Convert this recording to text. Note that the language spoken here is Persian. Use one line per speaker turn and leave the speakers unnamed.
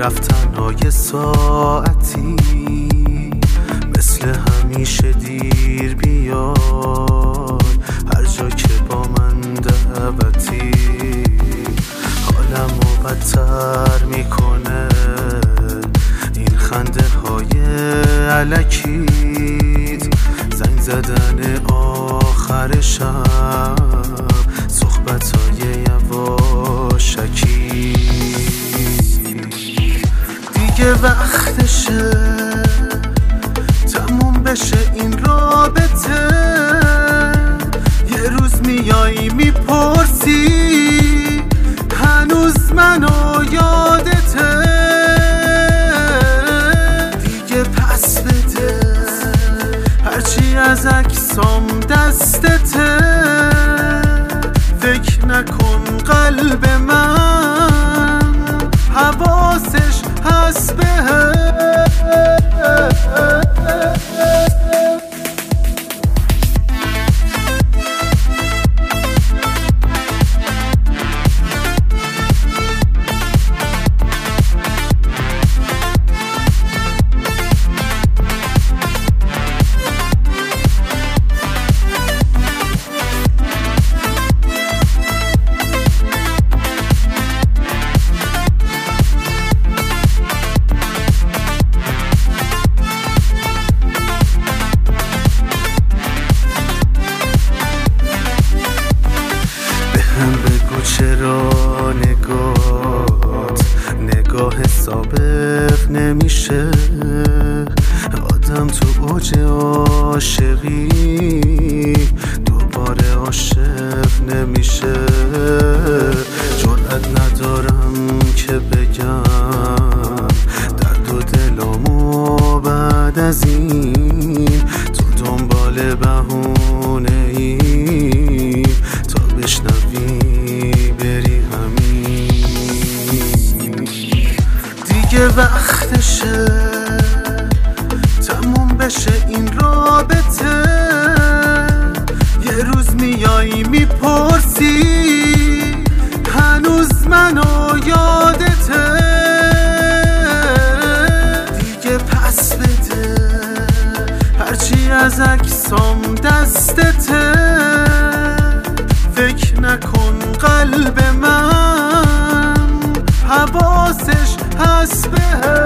رفتن های ساعتی مثل همیشه دیر بیاد، هر جا که با من دعوتی حالمو بدتر میکنه این خنده های الکیت، زنگ زدن آخر شب، صحبت های یواشکی. دیگه وقتشه تموم بشه این رابطه، یه روز میایی میپرسی هنوز منو یادته، دیگه پس بده هرچی از عکسام دستته، فکر نکن قلب من حواسش هست بهه. بگو چرا نگاه سابق نمیشه، آدم تو اوج عاشقی دوباره عاشق نمیشه. جرأت ندارم که بگم درد و دلمو بعد از این تو دنبال بهونه ای تا بشنوی بری همین. دیگه وقتشه تموم بشه این رابطه، یه روز میایی میپرسی هنوز منو یادته، دیگه پس بده هرچی از عکسام دستته، فکر نکن قلب من حواسش هست بهه.